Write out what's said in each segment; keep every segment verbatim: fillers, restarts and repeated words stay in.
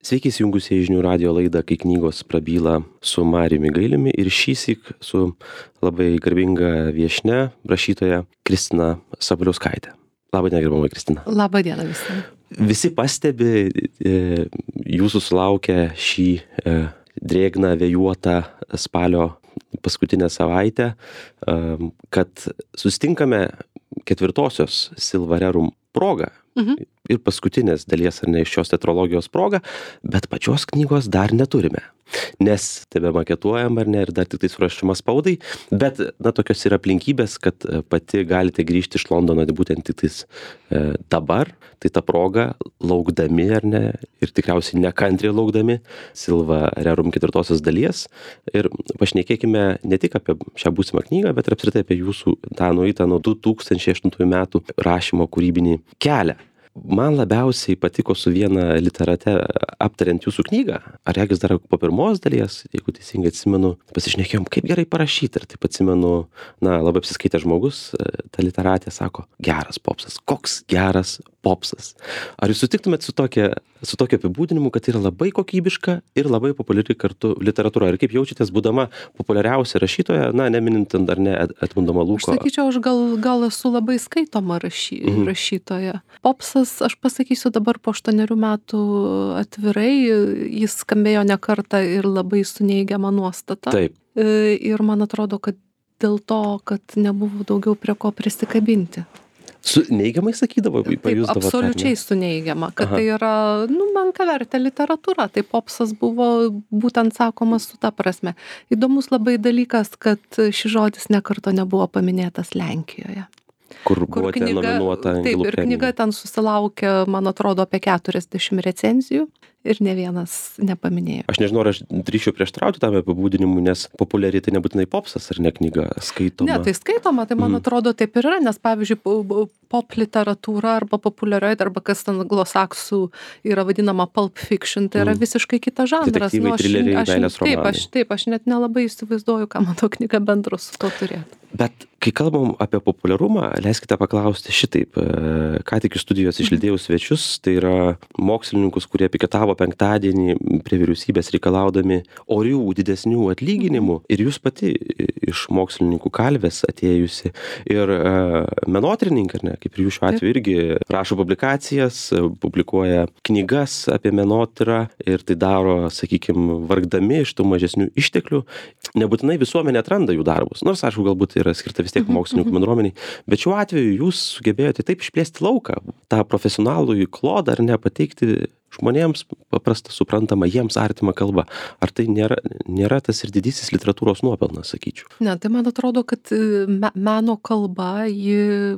Sveiki įsijungusieji žinių radijo laidą Kai knygos prabyla su Mariumi Gailiumi ir šįsyk su labai garbinga viešnia, rašytoja Kristina Sabaliauskaitė. Labą dieną, gerbama Kristina. Labą dieną visiems. Visi pastebi, e, jūsų sulaukia šį e, drėgną, vėjuotą spalio paskutinę savaitę, e, kad susitinkame ketvirtosios Silva Rerum proga. Mhm. Ir paskutinės dalies ar ne iš šios tetralogijos proga, bet pačios knygos dar neturime. Nes tebe maketuojam ar ne ir dar tik tai surašymas spaudai, bet na tokios yra aplinkybės, kad pati galite grįžti iš Londono būtent tik tais e, dabar, tai ta proga laukdami ar ne ir tikriausiai nekantriai laukdami Silva Rerum ketvirtosios dalies ir pašnekėkime ne tik apie šią būsimą knygą, bet ir apskritai apie jūsų tą nueitą nuo du tūkstančiai aštuntųjų metų rašymo kūrybinį kelią. Man labiausiai patiko su viena literate aptariant jūsų knygą, ar regis dar po pirmos dalies, jeigu teisingai atsimenu, pasišnekėjom, kaip gerai parašyta ir taip atsimenu, na, labai apsiskaitęs žmogus, ta literatė sako, geras popsas, koks geras popsas. Ar jūs sutiktumėt su tokia, su tokia apibūdinimu, kad yra labai kokybiška ir labai populiari kartu literatūra? Ir kaip jaučiatės, būdama populiariausia rašytoja, na, neminint dar ne Edmundo Malūko? Aš sakyčiau, aš gal, gal esu labai skaitoma rašy, mhm. rašytoja. Popsas, aš pasakysiu dabar po aštuonerių metų atvirai, jis skambėjo ne kartą ir labai su neigiama nuostata. Taip. Ir man atrodo, kad dėl to, kad nebuvo daugiau prie ko prisikabinti. Su neigiamai sakydavo, pajusdavo? Taip, absoliučiai su neigiama, kad Aha. tai yra, nu, menkavertė literatūra, tai popsas buvo būtent sakomas su ta prasme. Įdomus labai dalykas, kad šis žodis nekarto nebuvo paminėtas Lenkijoje. Kur, kur buvote knyga, nominuota Angelų Taip, ir premijai. Knyga ten susilaukė, man atrodo, apie keturiasdešimt recenzijų. Ir ne vienas nepaminėjo. Aš nežinau, ar aš drįšiu prieštrauti tam apibūdinimu, nes populiari tai nebūtinai popsas ar ne knyga skaitoma. Ne, tai skaitoma, tai man mm. atrodo taip ir yra, nes pavyzdžiui, pop literatūra arba populiarioji, arba kas ten anglosaksų yra vadinama pulp fiction, tai yra mm. visiškai kitas žanras. Detektyvai, nu, aš, trileriai, aš, meilės romanai. Taip aš, taip, aš net nelabai įsivaizduoju, ką mano knyga bendro su to turėtų. Bet kai kalbam apie populiarumą, leiskite paklausti šitaip. Ką tik iš studijos išlydėjau svečius, tai yra mokslininkus, kurie piketavo penktadienį prie vyriausybės reikalaudami orių didesnių atlyginimų ir jūs pati iš mokslininkų kalvės atėjusi ir uh, menotyrininkai, ne, kaip ir jūs šiuo atveju irgi rašo publikacijas, publikuoja knygas apie menotyrą ir tai daro, sakykime, vargdami iš tų mažesnių išteklių. Nebūtinai visuomenė atranda jų darbus, nors aišku, galbūt yra skirta vis tiek mokslininkų bendruomeniai, bet šiuo atveju jūs sugebėjote taip išplėsti lauką, tą profesionalų į klodą ar ne pateikti žmonėms paprasta suprantama, jiems artima kalba. Ar tai nėra, nėra tas ir didysis literatūros nuopelnas, sakyčiau? Ne, tai man atrodo, kad me, meno kalba, ji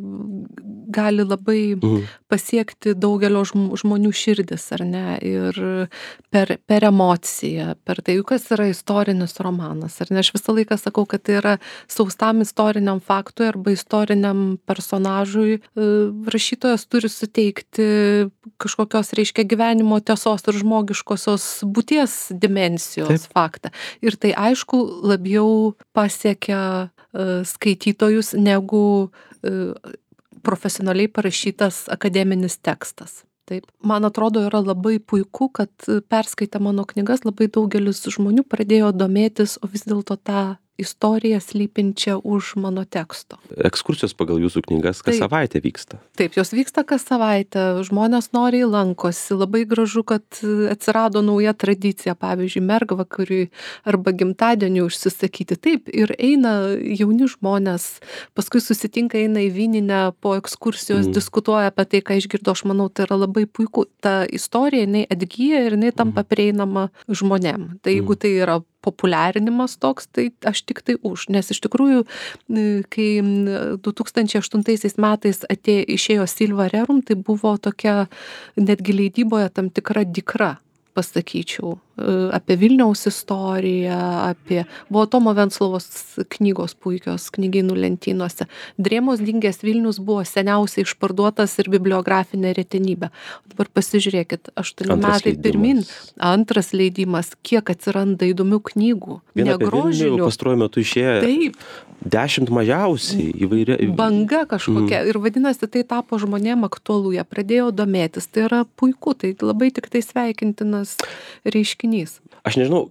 gali labai mhm. pasiekti daugelio žmonių širdis, ar ne? Ir per, per emociją, per tai, kas yra istorinis romanas, ar ne? Aš visą laiką sakau, kad tai yra saustam istoriniam faktui arba istoriniam personažui. Rašytojas turi suteikti kažkokios, reiškia, gyvenimo tiesos ir žmogiškosios būties dimensijos Taip. Faktą. Ir tai aišku labiau pasiekia uh, skaitytojus negu uh, profesionaliai parašytas akademinis tekstas. Taip. Man atrodo, yra labai puiku, kad perskaitę mano knygas labai daugelis žmonių pradėjo domėtis, o vis dėlto tą istoriją slypinčią už mano teksto. Ekskursijos pagal jūsų knygas kas Taip. Savaitę vyksta. Taip, jos vyksta kas savaitę, žmonės noriai lankosi, labai gražu, kad atsirado nauja tradicija, pavyzdžiui, mergvakariui arba gimtadieniui užsisakyti. Taip, ir eina jauni žmonės, paskui susitinka, eina į vyninę, po ekskursijos mm. diskutuoja apie tai, ką išgirdo, aš manau, tai yra labai puiku. Ta istorija, jinai atgyja ir jinai tampa prieinama žmonėm. Tai jeigu tai yra populiarinimas toks, tai aš tik tai už. Nes iš tikrųjų, kai du tūkstančiai aštuntaisiais metais atėjo, išėjo Silva Rerum, tai buvo tokia netgi leidyboje tam tikra dykra, pasakyčiau. apie Vilniaus istoriją, apie... Buvo Tomo Venclovos knygos puikios, knygynų lentynose. Drėmos dingęs Vilnius buvo seniausiai išparduotas ir bibliografinė retenybė. Dabar pasižiūrėkit, aštuoni metai pirmin, antras leidimas, kiek atsiranda įdomių knygų, negrožinių. Pastaruoju metu išėjo Taip. dešimt mažiausiai įvairia... Banga kažkokia. Mm. Ir vadinasi, tai tapo žmonėm aktualu, jie pradėjo domėtis. Tai yra puiku, tai labai tik tai sveikintinas reiškinys. Aš nežinau,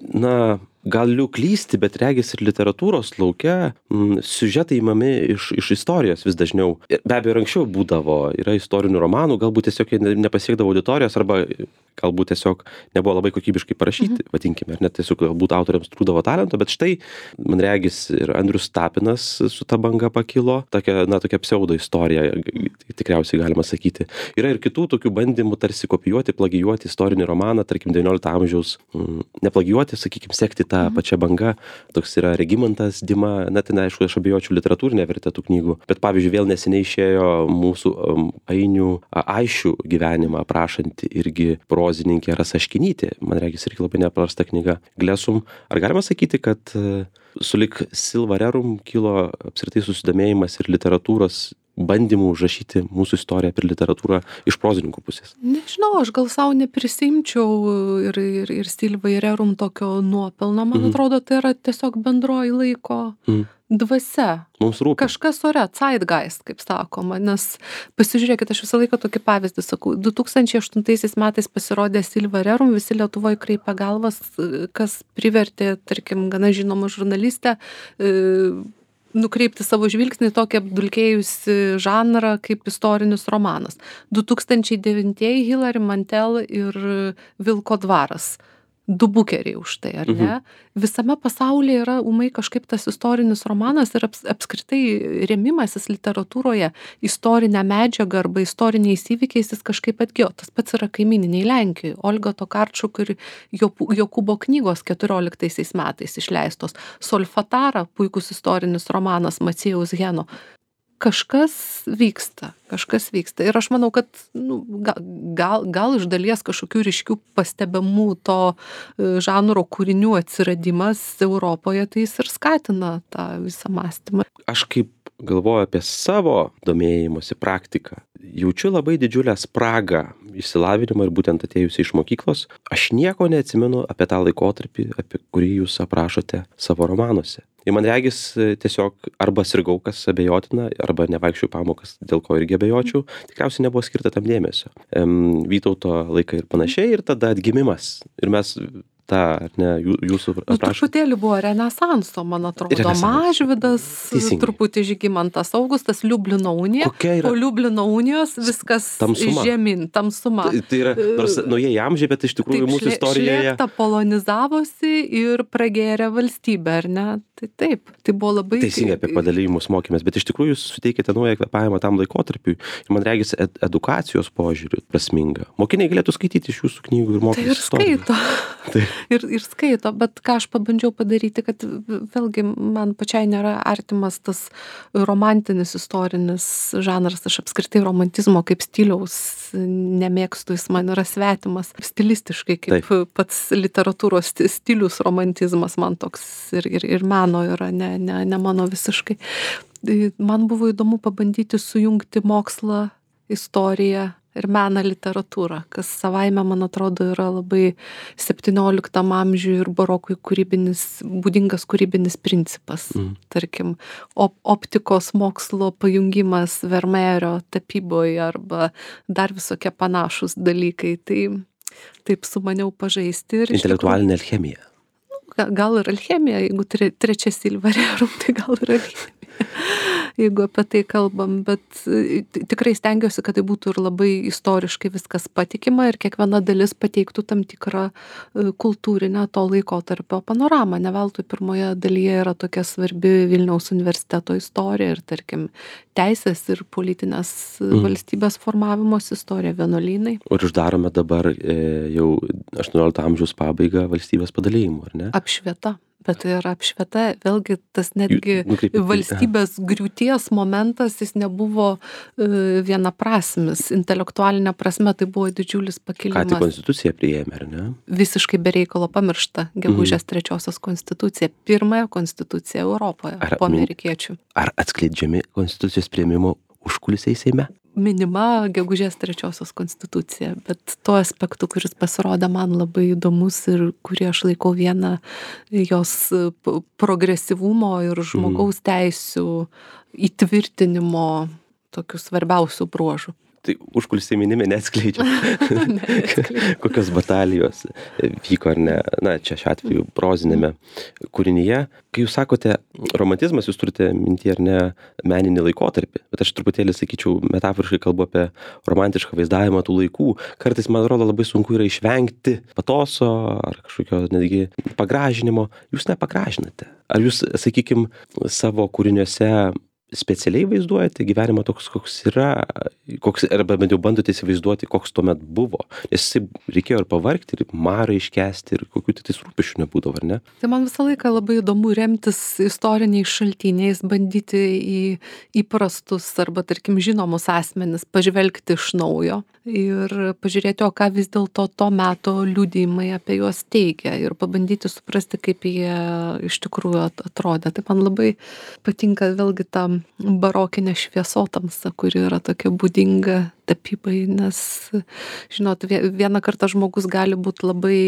na, galiu klysti, bet regis ir literatūros lauke m, siužetai imami iš, iš istorijos vis dažniau. Be abejo, ir anksčiau būdavo, yra istorinių romanų, galbūt tiesiog jie nepasiekdavo auditorijos arba galbūt tiesiog nebuvo labai kokybiškai parašyti, mhm. vadinkime, ar net tiesiog galbūt autoriams trūdavo talento, bet štai, man regis, ir Andrius Tapinas su ta banga pakilo, tokia, na, tokia pseudo istorija, tikriausiai galima sakyti. Yra ir kitų tokių bandymų tarsi kopijuoti, plagijuoti istorinį romaną, tarkim, devyniolikto amžiaus, m, neplagijuoti, sakykime, sekti tą mhm. pačią bangą. Toks yra Regimantas Dima, net aišku, aš abejočiau literatūrinę vertę tų knygų, bet pavyzdžiui, vėl neseniai išėjo mūsų um, ainių aišių gyvenimą aprašanti irgi prozininkė Rasa Aškinytė. Man regis irgi labai nepaprasta knyga Glesum. Ar galima sakyti, kad uh, sulig Silva Rerum kilo apskritai susidomėjimas ir literatūros bandymų užrašyti mūsų istoriją per literatūrą iš prozininkų pusės? Nežinau, aš gal savo neprisimčiau ir, ir, ir Silva Rerum tokio nuopelno. Man mm. atrodo, tai yra tiesiog bendroji laiko mm. dvasia. Mums rūpi. Kažkas ore, zeitgeist, kaip sakoma, nes pasižiūrėkit, aš visą laiką tokį pavyzdį sakau, du tūkstančiai aštuntaisiais metais pasirodė Silva Rerum, visi Lietuvoje kreipia galvas, kas privertė, tarkim, gana žinomą žurnalistę, e, nukreipti savo žvilgsnį tokį apdulkėjusi žanrą kaip istorinis romanas. du tūkstančiai devintieji Hilary Mantel ir Vilko dvaras. Du bukeriai už tai, ar ne? Mhm. Visame pasaulyje yra umai kažkaip tas istorinis romanas ir aps, apskritai remimasis literatūroje istorinę medžiagą arba istoriniais įvykiais jis kažkaip atgijo. Tas pats yra kaimyniniai Lenkijoje. Olga Tokarčuk ir Jokūbo knygos keturioliktaisiais metais išleistos. Solfatara, puikus istorinis romanas Maciejaus Heno. Kažkas vyksta, kažkas vyksta. Ir aš manau, kad nu, gal, gal iš dalies kažkokių ryškių pastebimų to žanro kūrinių atsiradimas Europoje, tai jis ir skatina tą visą mąstymą. Aš kaip galvoju apie savo domėjimosi praktiką, jaučiu labai didžiulę spragą išsilavinimą ir būtent atėjusi iš mokyklos. Aš nieko neatsimenu apie tą laikotarpį, apie kurį jūs aprašote savo romanuose. Ir man regis tiesiog arba sirgau, kas abejotina, arba nevaikščiau pamokas, dėl ko irgi abejočiau. Tikriausiai nebuvo skirta tam dėmesio. Vytauto laikai ir panašiai, ir tada atgimimas. Ir mes tą, ne, jūsų aprašymą. Nu, truputėlį buvo renesanso, man atrodo. Mažvydas, Teisingai. Truputį Žygimantas Augustas, Liublino unija. Po Liublino unijos viskas tamsuma. Žemyn, tamsuma. Tai, tai yra, nors naujieji amžiai, bet iš tikrųjų taip, mūsų istorijoje... Šlėkta polonizavosi ir pragėrė valstybę, ar ne? Tai taip, tai buvo labai... Teisingai apie padalymus mokėmės, bet iš tikrųjų jūs suteikėte naują kvėpavimą tam laikotarpiui. Ir man regis ed edukacijos požiūriu prasminga. Mokiniai galėtų skaityti iš jūsų knygų ir mokytis. Tai ir skaito. Tai. Ir, ir skaito, bet ką aš pabandžiau padaryti, kad vėlgi man pačiai nėra artimas tas romantinis istorinis žanras. Aš apskritai romantizmo kaip stiliaus nemėgstu, jis man yra svetimas. Stilistiškai kaip taip. Pats literatūros stilius romantizmas man toks ir, ir, ir meno yra, ne, ne, ne mano visiškai. Man buvo įdomu pabandyti sujungti mokslą, istoriją ir meną literatūrą, kas savaime, man atrodo, yra labai septynioliktam amžiui ir barokui kūrybinis, būdingas kūrybinis principas. Mm. Tarkim, op optikos mokslo pajungimas Vermeerio tapyboje arba dar visokie panašus dalykai. Tai taip sumaniau pažaisti. Ir intelektualinė alchemija. Gal ir alchemija, jeigu tre, trečia Silva Rerum, tai gal ir alchemija. Jeigu apie tai kalbam, bet tikrai stengiuosi, kad tai būtų ir labai istoriškai viskas patikima ir kiekviena dalis pateiktų tam tikrą kultūrinę to laikotarpio panoramą. Ne veltui pirmoje dalyje yra tokia svarbi Vilniaus universiteto istorija ir, tarkim, teisės ir politinės mm. valstybės formavimos istorija, vienuolynai. Ir uždarome dabar e, jau aštuoniolikto amžiaus pabaigą valstybės padalijimų, ar ne? Apšvieta. Bet tai yra apšvieta, vėlgi tas netgi Nukreipti- valstybės griūties momentas, jis nebuvo e, vienaprasmis. Intelektualinė prasme tai buvo didžiulis Ką tik pakilimas. konstituciją priėmė, ar ne? Visiškai be reikalo pamiršta gegužės trečiosios konstitucija. Pirmąją konstituciją Europoje Ar po min- amerikiečių. Ar atskleidžiami konstitucijos priėmimo užkulisiai Seime? Minima gegužės trečiosios konstitucija, bet tuo aspektu, kuris pasirodė man labai įdomus ir kurį aš laikau vieną jos p- progresyvumo ir žmogaus teisių įtvirtinimo tokių svarbiausių bruožų. Tai užkulisiai minimi neatskleidžia. Kokios batalijos vyko ar ne, na, čia šiuo atveju prozinėme kūrinyje. Kai jūs sakote romantizmas, jūs turite minty ar ne meninį laikotarpį, bet aš truputėlį sakyčiau, metaforiškai kalbu apie romantišką vaizdavimą tų laikų. Kartais, man atrodo, labai sunku yra išvengti patoso ar kažkokio netgi pagražinimo. Jūs nepagražinate. Ar jūs, sakykime, savo kūriniuose specialiai vaizduojate gyvenimą toks, koks yra, koks, arba bent jau bandote įsivaizduoti, koks tuomet buvo. Nes jisai reikėjo ir pavargti, ir marą iškesti, ir kokių tik tais rūpesčių nebūdavo, ar ne? Tai man visą laiką labai įdomu remtis istoriniais šaltiniais, bandyti į įprastus arba, tarkim, žinomus asmenis pažvelgti iš naujo ir pažiūrėti, o ką vis dėlto to meto liudijimai apie juos teigia ir pabandyti suprasti, kaip jie iš tikrųjų at- atrodė. Tai man labai patinka vėlgi ta barokinė šviesotamsa, kuri yra tokia būdinga tapybai, nes, žinot, vie- vieną kartą žmogus gali būti labai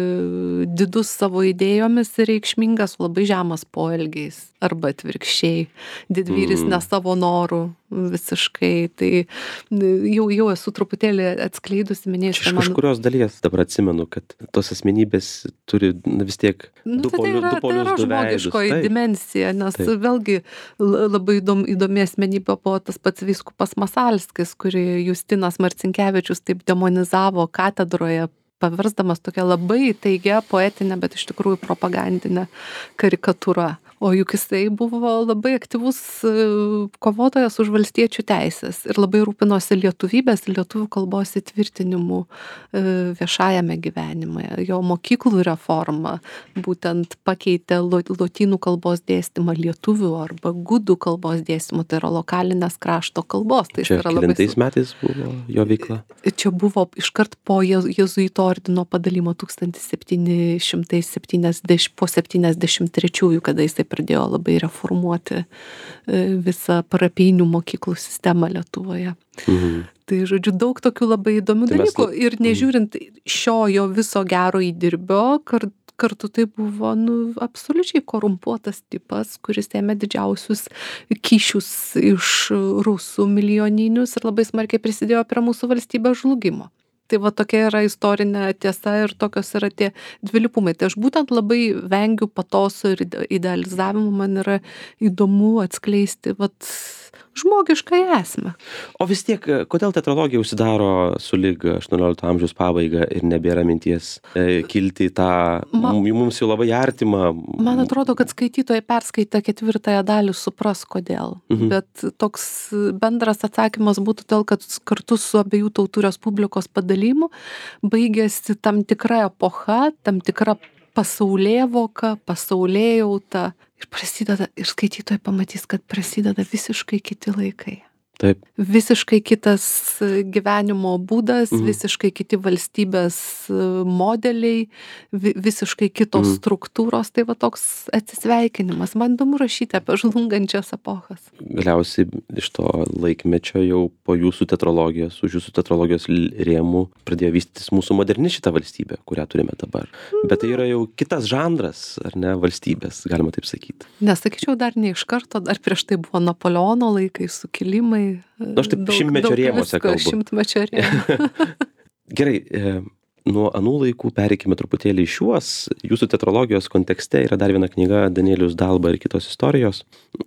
didus savo idėjomis ir reikšmingas, labai žemas poelgiais, arba atvirkščiai, didvyris Mm. ne savo norų visiškai. Tai jau, jau esu truputėlį atskleidusi, minėjusi, Iš kažkurios dalies dabar atsimenu, kad tos asmenybės turi na, vis tiek Nu, du tai, tai polius, yra, du tai polius, yra du veidus. žmogiškoji Taip. dimensija, nes Taip. vėlgi l- labai įdom, įdomi asmenybė buvo tas pats vyskupas Masalskis, kurį Justinas Marcinkevičius taip demonizavo katedroje, paversdamas tokią labai taigią poetinę, bet iš tikrųjų propagandinę karikatūrą. O juk jisai buvo labai aktyvus e, kovotojas už valstiečių teisės ir labai rūpinosi lietuvybės, lietuvių kalbos įtvirtinimu e, viešajame gyvenime. Jo mokyklų reforma būtent pakeitė lo- lotynų kalbos dėstymą lietuvių arba gudų kalbos dėstymą, tai yra lokalinės krašto kalbos. Tai jis Čia yra labai kelintais metais buvo jo veikla? Čia buvo iškart po Jėz- jėzuitų ordino padalimo tūkstantis septyni šimtai septyniasdešimt, po septyniasdešimt trečiųjų, kada jisai pradėjo labai reformuoti e, visą parapijinių mokyklų sistemą Lietuvoje. Mhm. Tai, žodžiu, daug tokių labai įdomių Tai mes dalykų. la- Ir nežiūrint šio jo viso gero įdirbio, kar, kartu tai buvo nu, absoliučiai korumpuotas tipas, kuris ėmė didžiausius kyšius iš rusų milijoninius ir labai smarkiai prisidėjo prie mūsų valstybės žlugimo. Tai va tokia yra istorinė tiesa ir tokios yra tie dvilypumai. Tai aš būtent labai vengiu patoso ir ide- idealizavimo, man yra įdomu atskleisti vat, žmogišką esmę. O vis tiek, kodėl teatrologija užsidaro sulig aštuoniolikto amžiaus pabaiga ir nebėra minties e, kilti į tą, Ma- m- mums jau labai artimą. Man atrodo, kad skaitytojai perskaitę ketvirtąją dalį supras, kodėl. Mhm. Bet toks bendras atsakymas būtų todėl, kad kartu su abiejų tautų respublikos padalymu baigėsi tam tikra epocha, tam tikra pasaulėvoka, pasaulėjauta. Ir prasideda, ir skaitytojai pamatys, kad prasideda visiškai kiti laikai. Taip. Visiškai kitas gyvenimo būdas, Mhm. visiškai kiti valstybės modeliai, vi- visiškai kitos Mhm. struktūros, tai va toks atsisveikinimas. Man įdomu rašyti apie žlungančias epochas. Galiausiai iš to laikmečio jau po jūsų teatrologijos, už jūsų teatrologijos l- rėmų pradėjo vystytis mūsų moderni šita valstybė, kurią turime dabar. Bet tai yra jau kitas žanras, ar ne, valstybės, galima taip sakyti. Nesakyčiau dar ne iš karto, dar prieš tai buvo Napoleono laikai, sukilimai. Nu, aš taip šimtmečio rėmuose visko, kalbu. Šimtmečio rėmuose. Gerai, e, nuo anų laikų pereikime truputėlį į šiuos. Jūsų teatrologijos kontekste yra dar viena knyga Danielius Dalba ir kitos istorijos.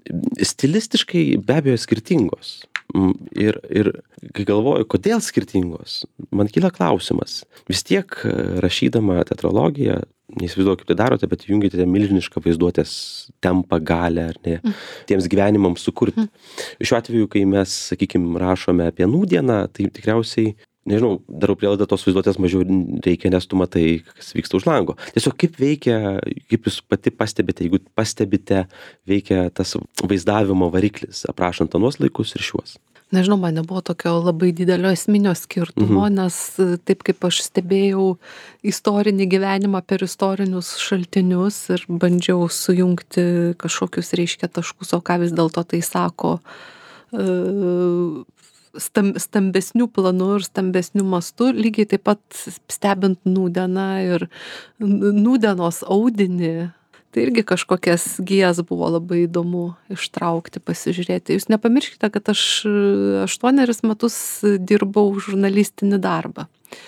Stilistiškai be abejo skirtingos. Mm, Ir, ir kai galvoju, kodėl skirtingos, man kyla klausimas. Vis tiek e, rašydama teatrologiją, neįsivaizduoju, kaip tai darote, bet jungiate milžinišką vaizduotės tempą, galę, ar ne, tiems gyvenimams sukurti. Šiuo atveju, kai mes, sakykime, rašome apie nūdieną, tai tikriausiai nežinau, darau prielaidą, tos vaizduotės mažiau reikia, nes tu matai, kas vyksta už lango. Tiesiog kaip veikia, kaip jūs pati pastebite, jeigu pastebite, veikia tas vaizdavimo variklis, aprašant anuos laikus ir šiuos. Nežinau, man nebuvo tokio labai didelio esminio skirtumo, mhm. nes taip kaip aš stebėjau istorinį gyvenimą per istorinius šaltinius ir bandžiau sujungti kažkokius reiškia taškus, o ką vis dėlto tai sako stambesnių planų ir stambesnių mastų, lygiai taip pat stebint nūdieną ir nūdienos audinį. Tai irgi kažkokias gijas buvo labai įdomu ištraukti, pasižiūrėti. Jūs nepamirškite, kad aš aštuonerius metus dirbau žurnalistinį darbą.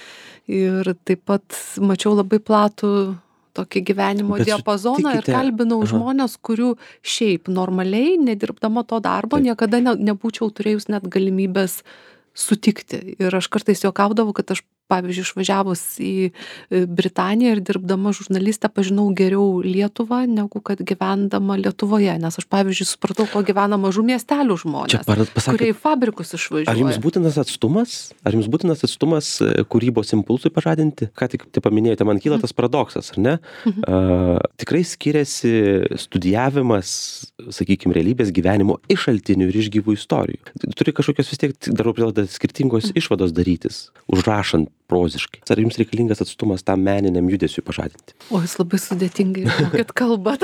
Ir taip pat mačiau labai platų tokį gyvenimo Bet diapazoną sutikite, ir kalbinau aha. žmonės, kurių šiaip normaliai, nedirbdama to darbo, Taip. niekada ne, nebūčiau turėjus net galimybės sutikti. Ir aš kartais juokaudavau, kad aš, pavyzdžiui, išvažiavus į Britaniją ir dirbdama žurnalistę pažinau geriau Lietuvą, negu kad gyvendama Lietuvoje. Nes aš, pavyzdžiui, supratau, ko gyvena mažų miestelių žmonės, pasakė, kurie į fabrikus išvažiuoja. Ar jums būtinas atstumas? Ar jums būtinas atstumas kūrybos impulsui pažadinti? Ką tik tai paminėjote, man kyla tas paradoksas, ar ne? Mhm. Uh, tikrai skiriasi studijavimas, sakykime, realybės gyvenimo iš šaltinių ir iš gyvų istorijų. Turi kažkokios vis tiek, darau prielaidą, skirtingos mhm. išvados darytis, užrašant proziškai. Ar jums reikalingas atstumas tam meniniam judesiui pažadinti? O jūs labai sudėtingai mokėt kalbą.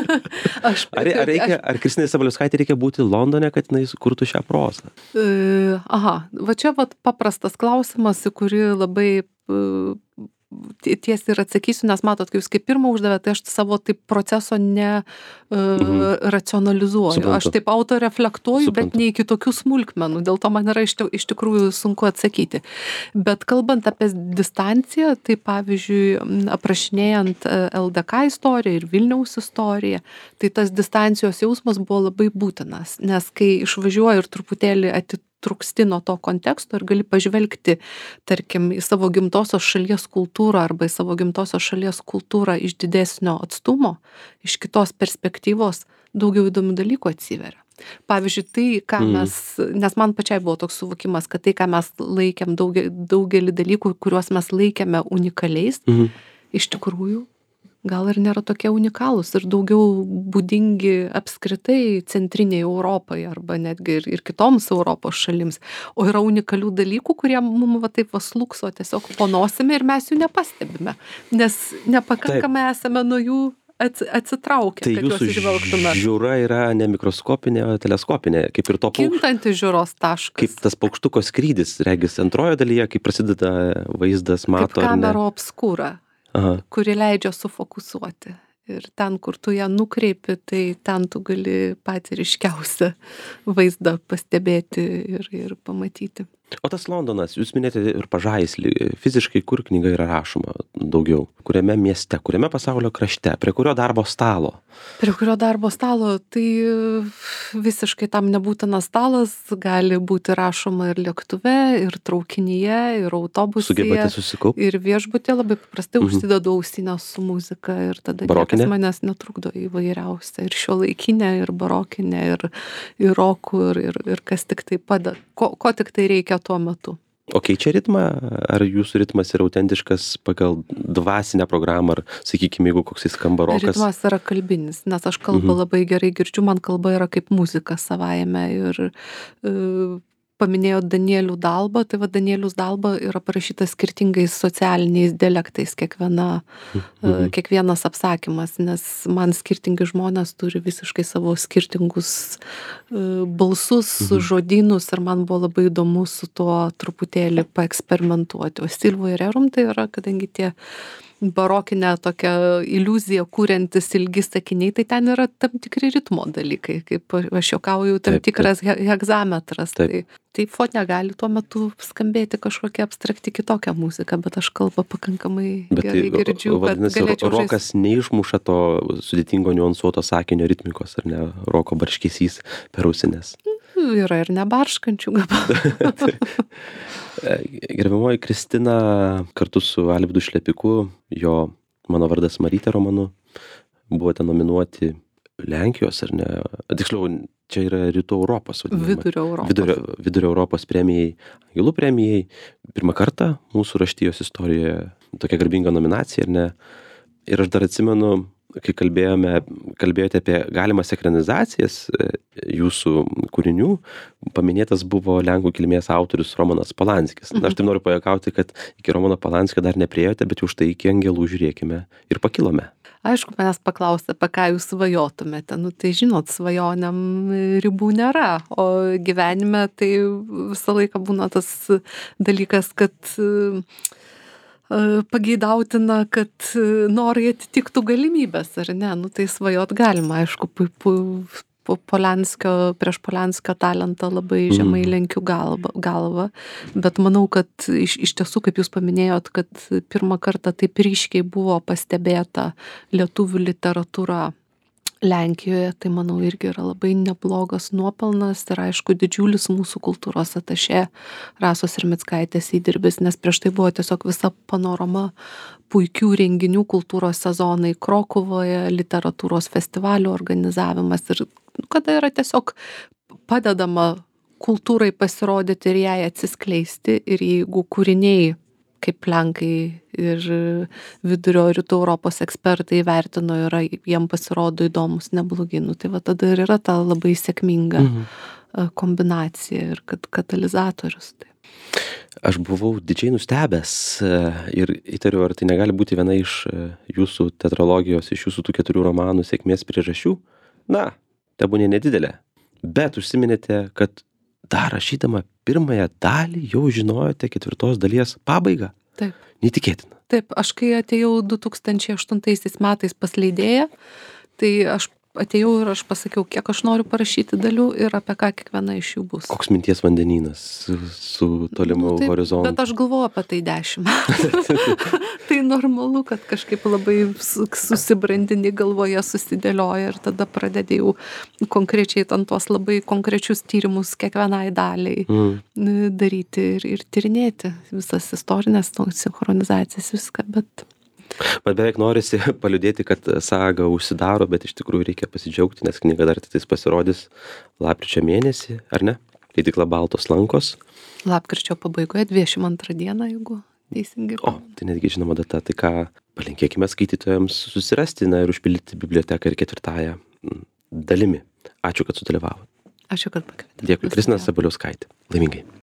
Aš, ar, ar, reikia, ar Kristinai Sabaliauskaitei reikia būti Londone, kad jinai sukurtų šią prozą? Uh, aha, va čia vat paprastas klausimas, į kurį labai uh, tiesiai ir atsakysiu, nes matot, kai jūs kaip pirmą uždavėte, tai aš savo taip proceso ne uh, mhm. racionalizuoju. Suprantu. Aš taip autoreflektuoju, Suprantu. Bet ne iki tokių smulkmenų, dėl to man yra iš, iš tikrųjų sunku atsakyti. Bet kalbant apie distanciją, tai pavyzdžiui, aprašinėjant L D K istoriją ir Vilniaus istoriją, tai tas distancijos jausmas buvo labai būtinas, nes kai išvažiuoju ir truputėlį atitrūkstu, trūksti nuo to konteksto ir gali pažvelgti, tarkim, į savo gimtosios šalies kultūrą arba į savo gimtosios šalies kultūrą iš didesnio atstumo, iš kitos perspektyvos, daugiau įdomių dalykų atsiveria. Pavyzdžiui, tai, ką mm. mes, nes man pačiai buvo toks suvokimas, kad tai, ką mes laikėm daugelį, daugelį dalykų, kuriuos mes laikėme unikaliais, mm. iš tikrųjų gal ir nėra tokie unikalūs ir daugiau būdingi apskritai centriniai Europai arba netgi ir, ir kitoms Europos šalims. O yra unikalių dalykų, kurie mums va taip va slūkso tiesiog po nosimi ir mes jų nepastebime, nes nepakankamai taip. Esame nuo jų atsitraukę, tai kad juos išvelgtume. Tai jūsų žiūra yra ne mikroskopinė, o teleskopinė, kaip ir to paukštuko. Kintantis žiūros taškas. Kaip tas paukštuko skrydis, regis antrojo dalyje, kai prasideda vaizdas, mato. Kaip kamero obskūra. Aha. Kuri leidžia sufokusuoti. Ir ten, kur tu ją nukreipi, tai ten tu gali patį ryškiausią vaizdą pastebėti ir, ir pamatyti. O tas Londonas, jūs minėjote ir Pažaislį, fiziškai kur knyga yra rašoma daugiau? Kuriame mieste, kuriame pasaulio krašte, prie kurio darbo stalo? Prie kurio darbo stalo, tai visiškai tam nebūtinas stalas, gali būti rašoma ir lėktuve, ir traukinyje, ir autobusyje. Sugebate susikaupti? Ir viešbutė labai paprastai mhm. užsidedu ausinės su muzika ir tada barokinė? Niekas manęs netrukdo įvairiausia. Ir šiuolaikinė, ir barokinė, ir, ir rokų, ir, ir, ir kas tik tai padeda. Ko, ko tik tai reikia tuo metu. O keičia ritmą? Ar jūsų ritmas yra autentiškas pagal dvasinę programą, ar, sakykime, jeigu koks jis skamba rokas? Ritmas yra kalbinis, nes aš kalbą mhm. labai gerai girdžiu, man kalba yra kaip muzika savaime ir uh, paminėjo Danielių Dalbą, tai va Danielius Dalba yra parašytas skirtingais socialiniais dialektais kiekviena, mhm. kiekvienas apsakymas, nes man skirtingi žmonės turi visiškai savo skirtingus balsus, mhm. žodynus ir man buvo labai įdomu su tuo truputėlį paeksperimentuoti. O Silvoje Rerum tai yra, kadangi tie barokinę tokią iliuziją kūrentis ilgi sakiniai, tai ten yra tam tikri ritmo dalykai, kaip aš juokauju, tam taip, tikras taip. hegzametras. Taip. Tai, tai fone gali tuo metu skambėti kažkokia abstrakti kitokia muzika, bet aš kalbą pakankamai bet gerai tai, girdžiu, kad galėčiau žaisti. Rokas neišmuša to sudėtingo niuansuoto sakinio ritmikos, ar ne? Roko barškesys per ausines. Yra ir nebarškančių gabalų. Gerbiamoji Kristina kartu su Alvydu Šlepiku, jo Mano vardas Marytė romanu, buvote nominuoti Lenkijos, ar ne, tiksliau, čia yra Rytų Europos, vadinama. Vidurio Europos. Vidurio, vidurio Europos premijai, Angelų premijai. Pirmą kartą mūsų raštijos istorijoje tokia garbinga nominacija, ar ne. Ir aš dar atsimenu, kai kalbėjome, kalbėjote apie galimas ekranizacijas jūsų kūrinių, paminėtas buvo lenkų kilmės autorius Romanas Polanskis. Na, aš taip noriu pajuokauti, kad iki Romano Polanskio dar nepriėjote, bet jau štai iki Angelų žiūrėkime ir pakilome. Aišku, manęs paklausė, apie ką jūs svajotumėte. Nu, tai žinot, svajonėm ribų nėra, o gyvenime tai visą laiką būna tas dalykas, kad pageidautina, kad norai atitiktų galimybės, ar ne? Nu, tai svajot galima, aišku, pu, pu, Polanskio, prieš Polanskio talentą labai žemai lenkiu galvą, galvą. Bet manau, kad iš, iš tiesų, kaip jūs paminėjot, kad pirmą kartą taip ryškiai buvo pastebėta lietuvių literatūra Lenkijoje, tai manau irgi yra labai neblogas nuopelnas ir aišku didžiulis mūsų kultūros atašė Rasos Rimickaitės įdirbis, nes prieš tai buvo tiesiog visa panorama puikių renginių, kultūros sezonai Krokuvoje, literatūros festivalių organizavimas ir kada yra tiesiog padedama kultūrai pasirodyti ir jai atsiskleisti ir jeigu kūriniai kaip Lenkai ir vidurio Rytų Europos ekspertai vertino ir jiem pasirodo įdomus, neblogi. Nu, tai va tada ir yra ta labai sėkminga mhm. kombinacija ir kad katalizatorius. Tai. Aš buvau didžiai nustebęs ir įtariu, ar tai negali būti viena iš jūsų teatrologijos, iš jūsų tų keturių romanų sėkmės priežasčių. Na, tebūnė nedidelė. Bet užsiminėte, kad dar rašydama pirmąją dalį jau žinojote ketvirtos dalies pabaigą. Taip. Neįtikėtina. Taip, aš kai atėjau du tūkstančiai aštuntaisiais metais pas leidėją, tai aš atėjau ir aš pasakiau, kiek aš noriu parašyti dalių ir apie ką kiekviena iš jų bus. Koks minties vandenynas su, su tolimu nu, taip, horizontu. Bet aš galvoju apie tai dešimt metų. Tai normalu, kad kažkaip labai susibrandini galvoje, susidėlioja ir tada pradedėjau konkrečiai ten tuos labai konkrečius tyrimus kiekvienai daliai mm. daryti ir, ir tyrinėti visas istorinės sinchronizacijas, viską, bet... Bet beveik norisi paliudėti, kad saga užsidaro, bet iš tikrųjų reikia pasidžiaugti, nes knyga dar tiktais pasirodys lapkričio mėnesį, ar ne? Leidykla Baltos lankos. Lapkričio pabaigoje, dvidešimt antrą dieną, jeigu teisingai. O, tai netgi žinoma data, tai ką palinkėkime skaitytojams susirasti na, ir užpildyti biblioteką ir ketvirtąją dalimi. Ačiū, kad sudalyvavot. Ačiū, kad pakvietėte. Dėkui, Kristina Sabaliauskaitė. Laimingai.